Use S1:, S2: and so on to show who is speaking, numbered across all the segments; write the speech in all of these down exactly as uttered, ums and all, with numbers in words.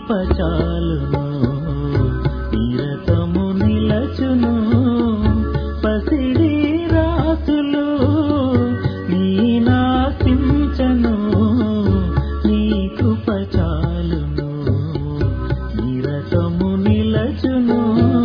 S1: కృప చాలును నిరతము నిలచును పసిడి రాతులు నీ నాశించను నీ కృప చాలును నిరతము నిలచును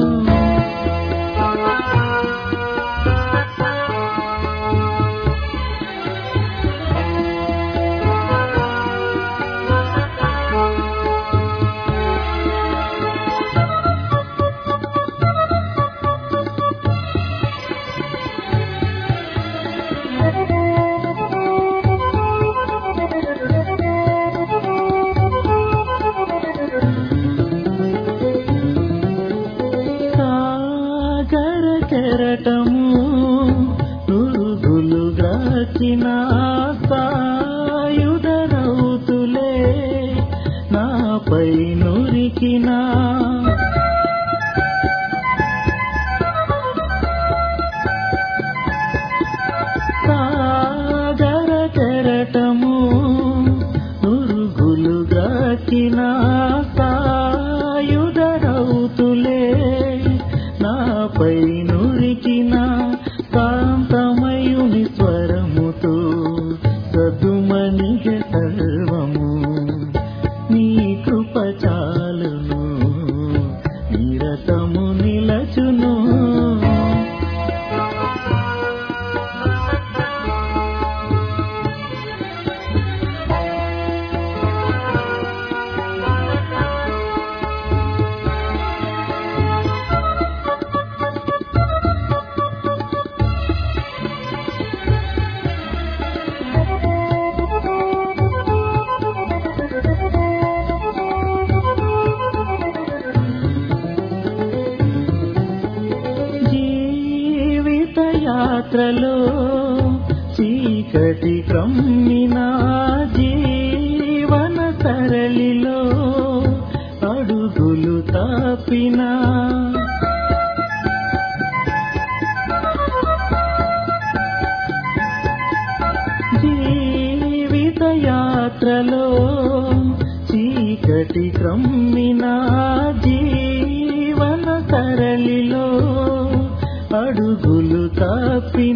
S1: కెరటము నురుగులు గ్రాచిన సాయుధ రౌతులే నాపై నురికిన సాగర కెరటము నురుగులు గ్రాచిన సాయుధ రౌతులే నాపై నురికిన కాంతమయుని స్వరముతో సద్దుమణిగ సర్వము నీ కృప చాలును నిరతము నిలచును యాత్రలో చీకటి క్రమ్మిన జీవన సరళిలో అడుగులు తాపిన జీవిత యాత్రలో చీకటి క్రమ్మిన జీవన సరళిలో అడుగులు తాపి